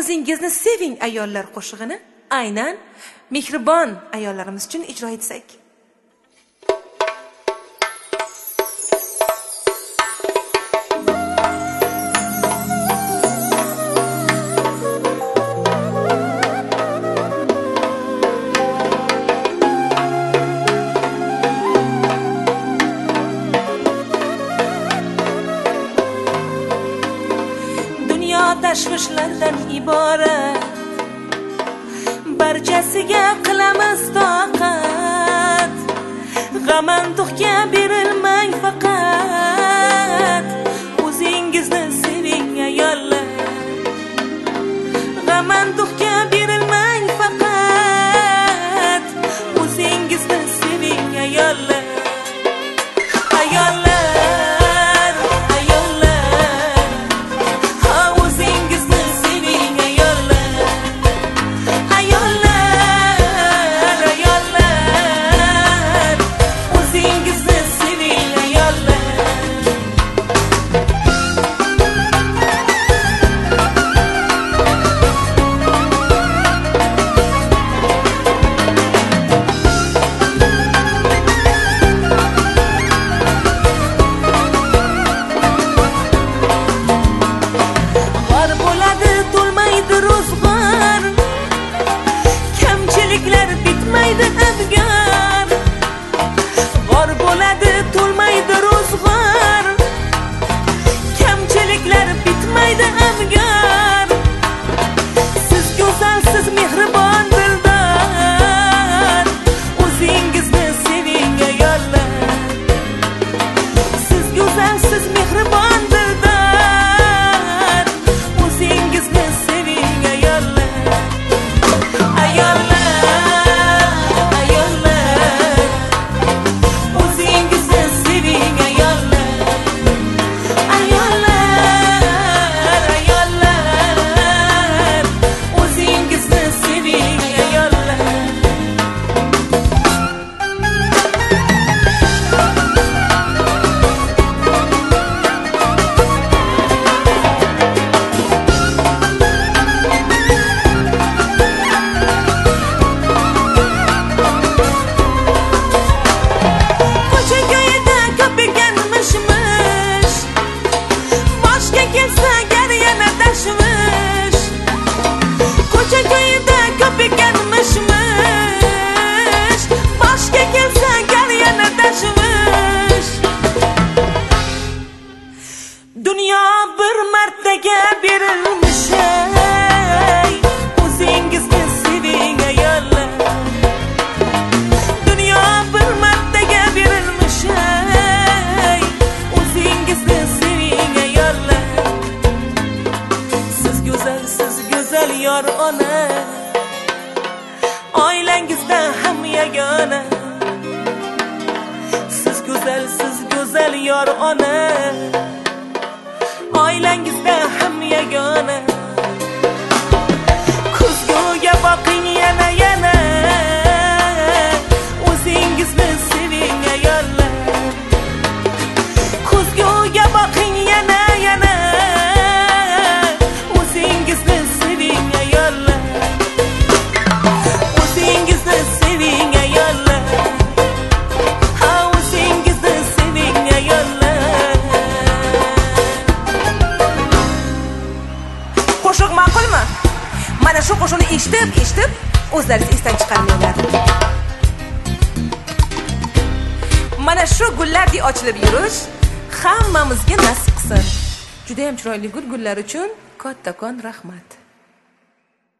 o'zingizni seving ayollar qo'shig'ini aynan mehribon ayollarimiz uchun ijro etsak. Tashvishlardan iborat barchasiga qilamiz toqat, g'am-anduhga berilmang faqat, o'zingizni seving ayollar, g'am-anduhga berilmang faqat, o'zingizni seving ayollar. Dunyo bir martaga berilmish, o'zingizni seving ayollar. Dunyo bir martaga berilmish, o'zingizni seving ayollar. Siz go'zal yor ona, oilangizda ham yagona. Siz go'zal yor ona, oilangizda ham yagona. Kuzguga boqing yana, o'zingizni seving ayollar. Kuzguga boqing yana, o'zingizni seving ayollar. O'zingizni seving ayollar. O'zingizni seving ayollar. Qo'shiq ma'qulmi? Mana shu qo'shiqni eshitib, o'zlaringiz esdan chiqarmanglar. Mana shu gullardek ochilib yurish hammamizga nasib qilsin. Juda ham chiroyli gullar uchun kattakon rahmat.